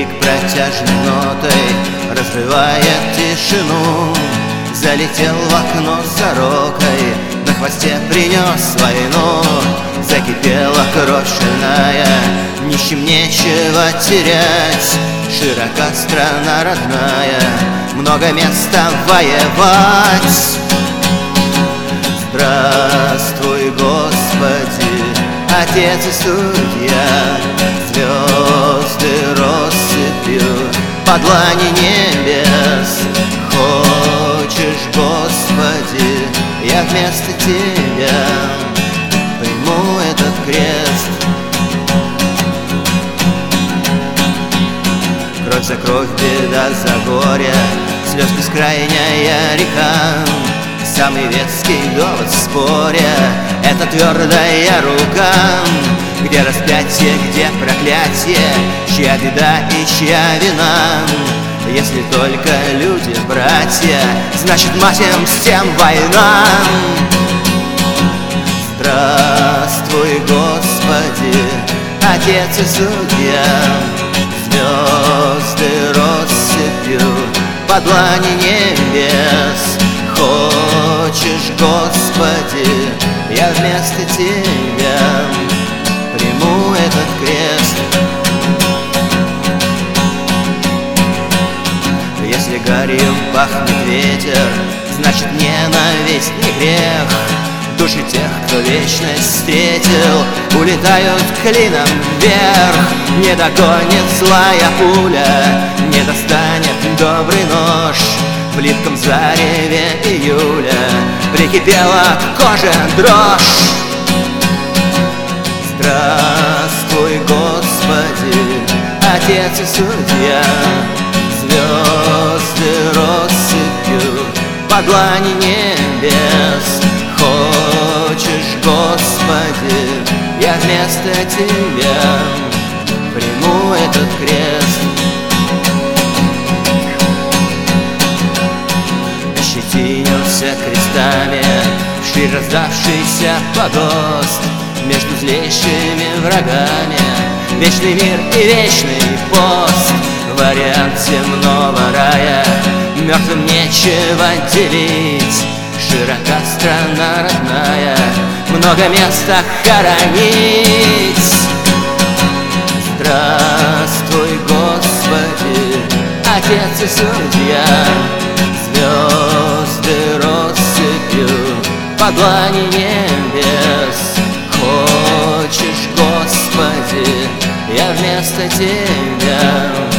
Крик протяжной нотой разрывает тишину. Залетел в окно сорокой, на хвосте принес войну. Закипела кровь шальная, нищим нечего терять. Широка страна родная, много места воевать. Здравствуй, Господи, Отец и Судья, звезды россыпью по длани небес. Хочешь, Господи, я вместо Тебя приму этот крест. Кровь за кровь, беда за горе, слез бескрайняя река. Самый ветский довод в споре — это твердая рука. Где распятие, где проклятие, чья беда и чья вина? Если только люди, братья, значит мать им всем война. Здравствуй, Господи, Отец и Судья, звезды россыпью по длани небес. Хочешь, Господи, я вместо Тебя приму этот крест. Если гарью пахнет ветер, значит ненависть не грех. Души тех, кто вечность встретил, улетают клином вверх. Не догонит злая пуля, не достанет добрый нож. В липком зареве июля прикипела к коже дрожь. Здравствуй, Господи, Отец и Судья, звезды россыпью по длани небес. Хочешь, Господи, я вместо Тебя приму этот крест. Ощетинился крестами вширь раздавшийся погост. Между злейшими врагами вечный мир и вечный пост. Вариант земного рая, мертвым нечего делить. Широка страна родная, много места хоронить. Здравствуй, Господи, Отец и Судья, звезды россыпью по длани небес. Хочешь, Господи, я вместо Тебя